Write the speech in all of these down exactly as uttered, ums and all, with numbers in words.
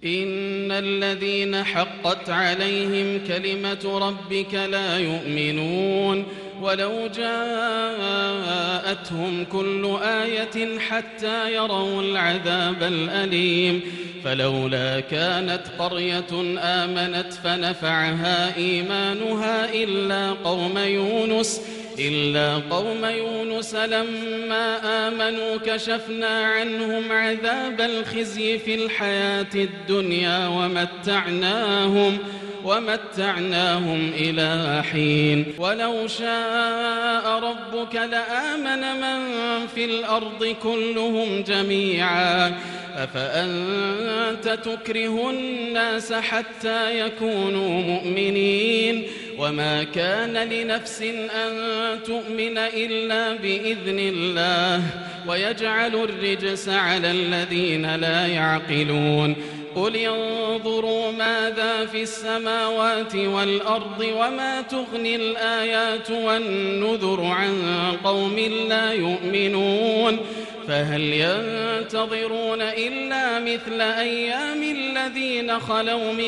إن الذين حقت عليهم كلمة ربك لا يؤمنون ولو جاءتهم كل آية حتى يروا العذاب الأليم فلولا كانت قرية آمنت فنفعها إيمانها إلا قوم يونس إلا قوم يونس لما آمنوا كشفنا عنهم عذاب الخزي في الحياة الدنيا ومتعناهم ومتعناهم إلى حين ولو شاء ربك لآمن من في الأرض كلهم جميعا أفأنت تكره الناس حتى يكونوا مؤمنين وما كان لنفس أن تؤمن إلا بإذن الله ويجعل الرجس على الذين لا يعقلون قل انظروا ماذا في السماوات والأرض وما تغني الآيات والنذر عن قوم لا يؤمنون فهل ينتظرون إلا مثل أيام الذين خلوا من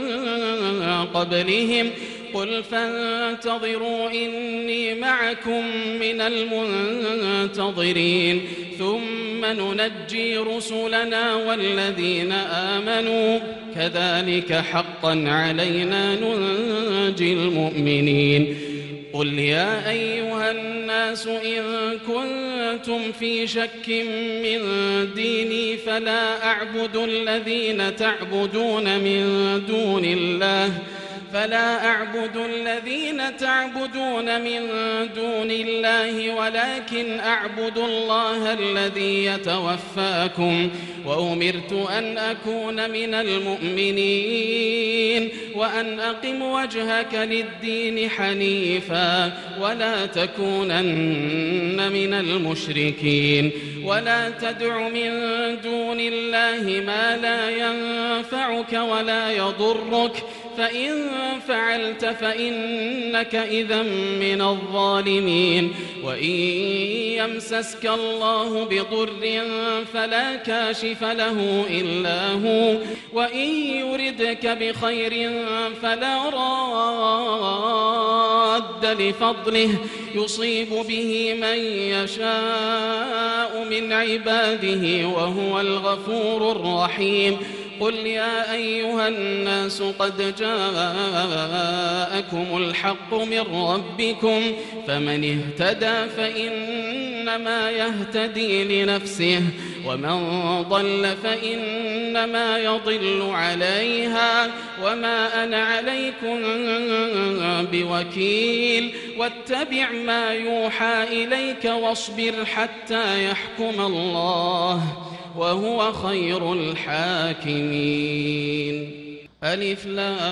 قبلهم قل فانتظروا إني معكم من المنتظرين ثم ننجي رسلنا والذين آمنوا كذلك حقا علينا ننجي المؤمنين قل يا أيها الناس إن كنتم في شك من ديني فلا أعبد الذين تعبدون من دون الله فلا أعبد الذين تعبدون من دون الله ولكن أعبد الله الذي يتوفاكم وأمرت أن أكون من المؤمنين وأن أقم وجهك للدين حنيفا ولا تكونن من المشركين ولا تدع من دون الله ما لا ينفعك ولا يضرك فإن فعلت فإنك إذا من الظالمين وإن يمسسك الله بضر فلا كاشف له إلا هو وإن يردك بخير فلا راد لفضله يصيب به من يشاء من عباده وهو الغفور الرحيم قل يا أيها الناس قد جاءكم الحق من ربكم فمن اهتدى فإنما يهتدي لنفسه ومن ضل فإنما يضل عليها وما أنا عليكم بوكيل واتبع ما يوحى إليك واصبر حتى يحكم الله وهو خير الحاكمين ألف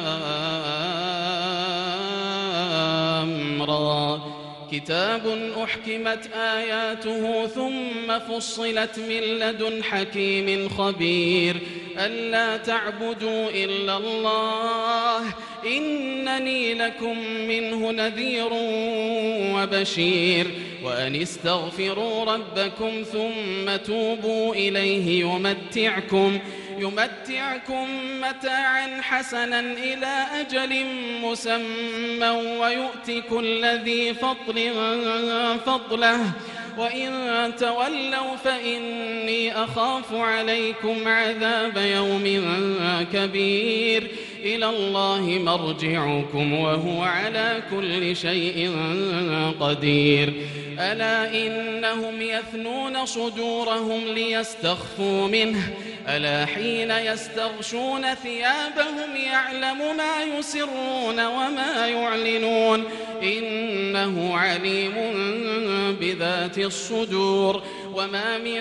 لام را كتاب أحكمت آياته ثم فصلت من لدن حكيم خبير ألا تعبدوا إلا الله إنني لكم منه نذير وبشير وأن استغفروا ربكم ثم توبوا إليه يمتعكم يمتعكم متاعا حسنا إلى أجل مسمى ويؤتي كل ذي فضل فضله وإن تولوا فإني أخاف عليكم عذاب يوم كبير إلى الله مرجعكم وهو على كل شيء قدير ألا إنهم يثنون صدورهم ليستخفوا منه ألا حين يستغشون ثيابهم يعلم ما يسرون وما يعلنون إنه عليم بذات الصدور وما من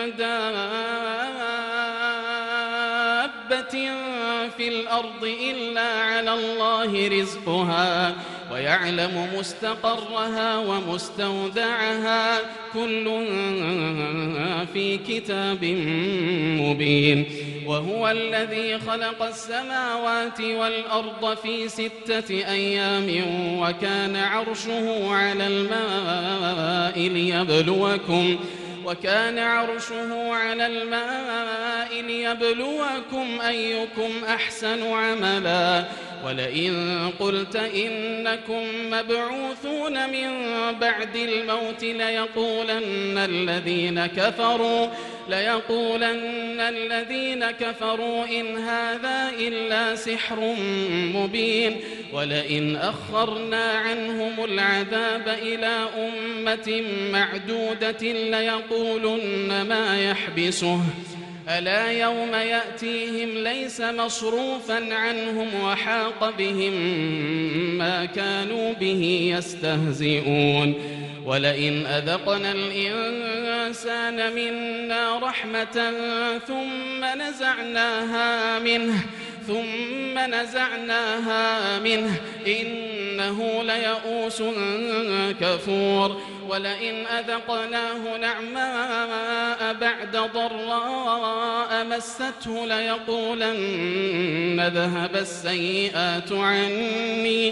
دابة في الأرض إلا على الله رزقها ويعلم مستقرها ومستودعها كل في كتاب مبين وهو الذي خلق السماوات والأرض في ستة أيام وكان عرشه على الماء ليبلوكم وكان عرشه على الماء ليبلوكم أيكم أحسن عملا ولئن قلت إنكم مبعوثون من بعد الموت ليقولن الذين كفروا ليقولن الذين كفروا إن هذا إلا سحر مبين ولئن أخرنا عنهم العذاب إلى أمة معدودة ليقولن ما يحبسه ألا يوم يأتيهم ليس مصروفا عنهم وحاق بهم ما كانوا به يستهزئون ولئن أذقنا الإنسان منا رحمة ثم نزعناها منه ثم نزعناها منه إنه ليئوس كفور ولئن أذقناه نعماء بعد ضراء مسته ليقولن ذهب السيئات عني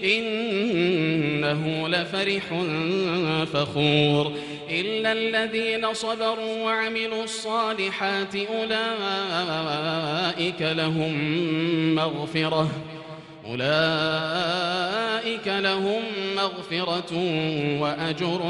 إنه لفرح فخور إلا الذين صبروا وعملوا الصالحات أولئك لهم مغفرة أولئك لهم مغفرة وأجر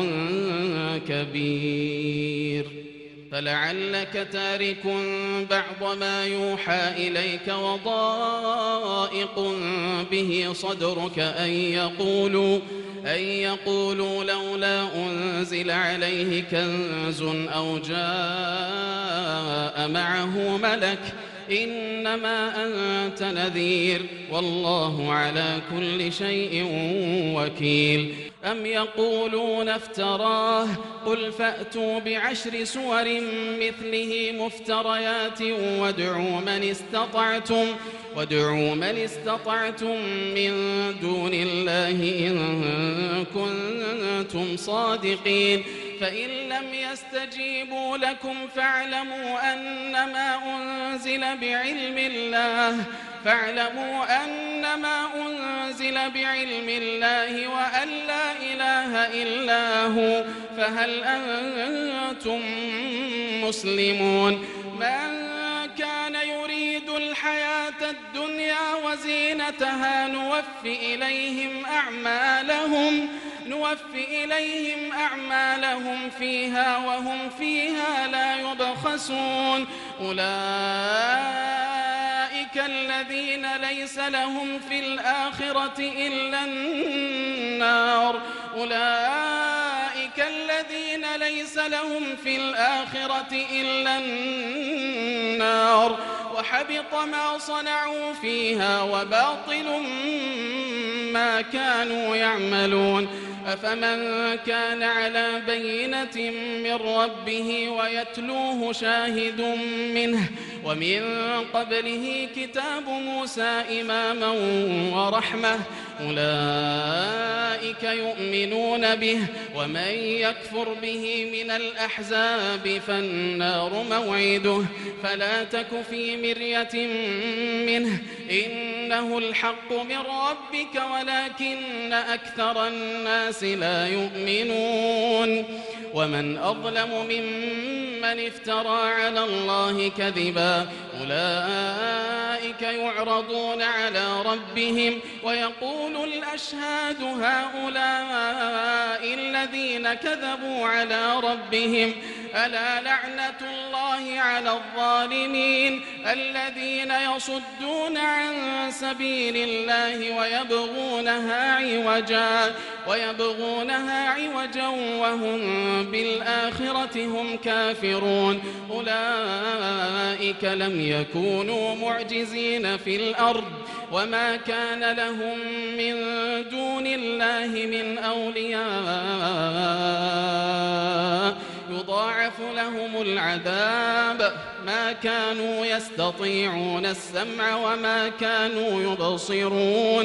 كبير فلعلك تارك بعض ما يوحى إليك وضائق به صدرك أن يقولوا أن يقولوا لولا أنزل عليه كنز أو جاء معه ملك إنما أنت نذير والله على كل شيء وكيل أم يقولون افتراه قل فأتوا بعشر سور مثله مفتريات وادعوا من استطعتم وادعوا من استطعتم من دون الله إن كنتم صادقين فإن لم يستجيبوا لكم فاعلموا أنما أنزل بعلم الله فاعلموا أنما أنزل بعلم الله وأن لا إله إلا هو فهل أنتم مسلمون من كان يريد الحياة الدنيا وزينتها نوفي إليهم أعمالهم نوفي إليهم أعمالهم فيها وهم فيها لا يبخسون أولئك الذين ليس لهم في الآخرة إلا النار أولئك الذين ليس لهم في الآخرة إلا النار وحبط ما صنعوا فيها وباطل ما كانوا يعملون أفمن كان على بينة من ربه ويتلوه شاهد منه ومن قبله كتاب موسى إماما ورحمة أولئك يؤمنون به ومن يكفر به من الأحزاب فالنار موعده فلا تك في مرية منه إنه الحق من ربك ولكن أكثر الناس لا يؤمنون ومن أظلم ممن افترى على الله كذبا أولئك يعرضون على ربهم ويقول الأشهاد هؤلاء الذين كذبوا على ربهم ألا لعنة الله على الظالمين الذين يصدون عن سبيل الله ويبغونها عوجا ويبغونها عوجا وهم بالآخرة هم كافرون أولئك لم يكونوا معجزين في الأرض وما كان لهم من دون الله من أولياء يضاعف لهم العذاب ما كانوا يستطيعون السمع وما كانوا يبصرون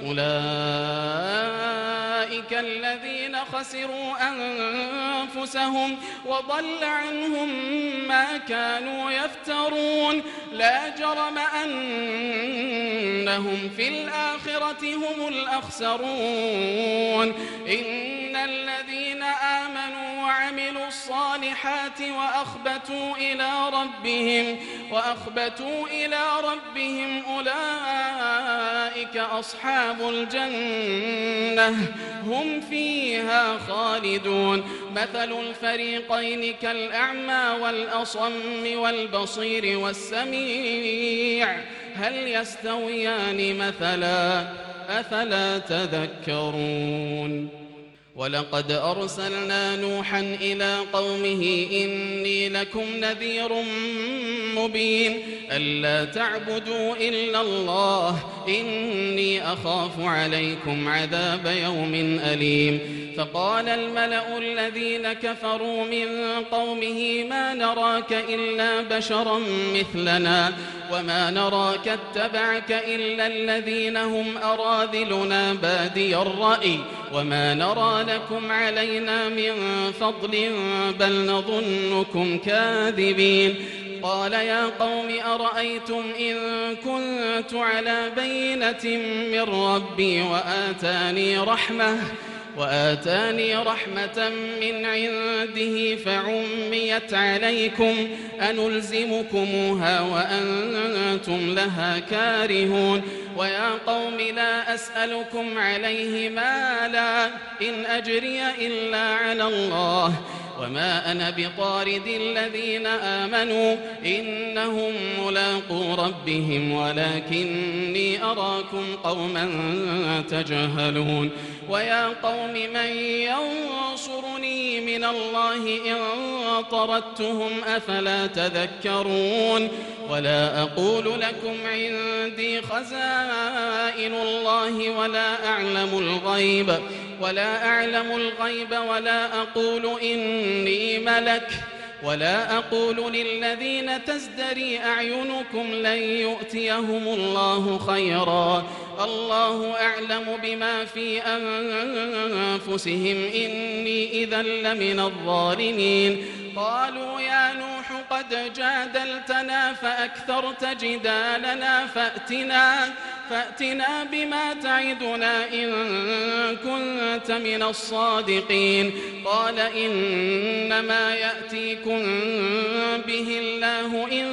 أولئك الذين خسروا أنفسهم وضل عنهم ما كانوا يفترون لا جرم أنهم في الآخرة هم الأخسرون إن الذين آمنوا وعملوا الصالحات وأخبتوا إلى ربهم وأخبتوا إلى ربهم أولئك أصحاب الجنة هم فيها خالدون مثل الفريقين كالأعمى والأصم والبصير والسميع هل يستويان مثلا أفلا تذكرون ولقد أرسلنا نوحا إلى قومه إني لكم نذير مبين ألا تعبدوا إلا الله إني أخاف عليكم عذاب يوم أليم فقال الملأ الذين كفروا من قومه ما نراك إلا بشرا مثلنا وما نراك اتبعك إلا الذين هم أراذلنا بادي الرأي وما نرى لكم علينا من فضل بل نظنكم كاذبين قال يا قوم أرأيتم إن كنت على بينة من ربي وآتاني رحمة وآتاني رحمة من عنده فعميت عليكم أنلزمكموها وأنتم لها كارهون ويا قوم لا أسألكم عليه مالا إن أجري إلا على الله وما أنا بطارد الذين آمنوا إنهم ملاقو ربهم ولكني أراكم قوما تجهلون ويا قوم من ينصرني من الله إن طردتهم أفلا تذكرون ولا أقول لكم عندي خزائن الله ولا أعلم الغيب ولا أعلم الغيب ولا أقول إني ملك ولا أقول للذين تزدري أعينكم لن يؤتيهم الله خيرا الله أعلم بما في أنفسهم إني إذا لمن الظالمين قالوا يا نوح قد جادلتنا فأكثرت جدالنا فأتنا فأتنا بما تعدنا إن كنت من الصادقين قال إنما يأتيكم به الله إن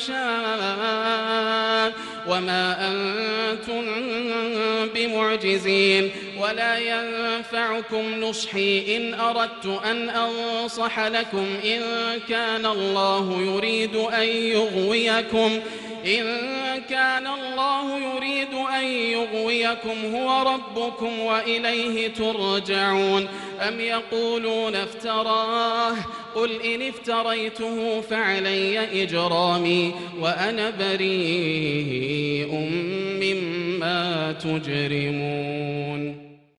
شاء وما أنتم بمعجزين ولا ينفعكم نصحي إن أردت أن أنصح لكم إن كان الله يريد أن يغويكم إن كان الله يريد أن يغويكم هو ربكم وإليه ترجعون أم يقولون افتراه قل إن افتريته فعلي إجرامي وأنا بريء مما تجرمون